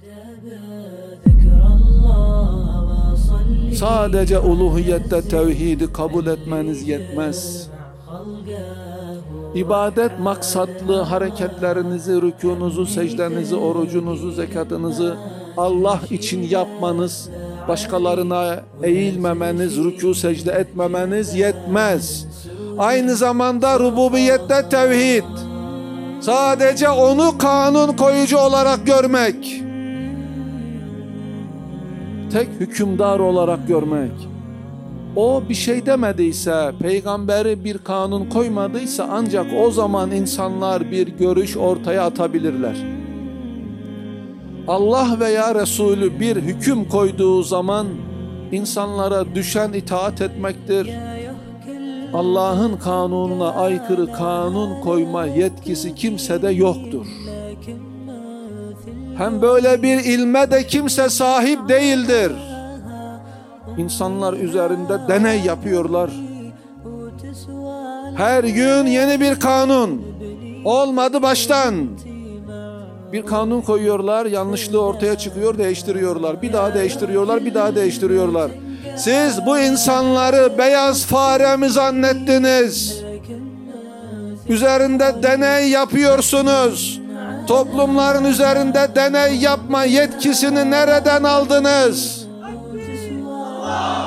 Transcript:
Sadece uluhiyette tevhidi kabul etmeniz yetmez. İbadet maksatlı hareketlerinizi, rükûnuzu, secdenizi, orucunuzu, zekatınızı Allah için yapmanız, başkalarına eğilmemeniz, rükû secde etmemeniz yetmez. Aynı zamanda rububiyette tevhid, sadece onu kanun koyucu olarak görmek, tek hükümdar olarak görmek. O bir şey demediyse, peygamberi bir kanun koymadıysa ancak o zaman insanlar bir görüş ortaya atabilirler. Allah veya Resulü bir hüküm koyduğu zaman insanlara düşen itaat etmektir. Allah'ın kanununa aykırı kanun koyma yetkisi kimsede yoktur. Hem böyle bir ilme de kimse sahip değildir. İnsanlar üzerinde deney yapıyorlar. Her gün yeni bir kanun. Olmadı baştan. Bir kanun koyuyorlar, yanlışlığı ortaya çıkıyor, değiştiriyorlar. Bir daha değiştiriyorlar, bir daha değiştiriyorlar. Siz bu insanları beyaz fare mi zannettiniz? Üzerinde deney yapıyorsunuz. Toplumların üzerinde deney yapma yetkisini nereden aldınız?